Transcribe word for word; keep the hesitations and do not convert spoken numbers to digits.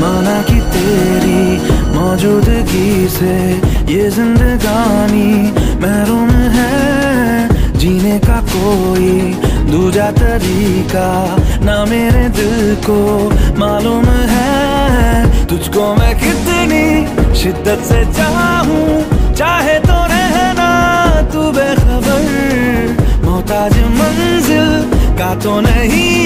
माना कि तेरी मौजूदगी से ये जिंदगानी महरूम है। जीने का कोई दूजा तरीका ना मेरे दिल को मालूम है। तुझको मैं कितनी शिद्दत से चाहूं, चाहे तो रहना तू बेखबर। मोहताज मंजिल का तो नहीं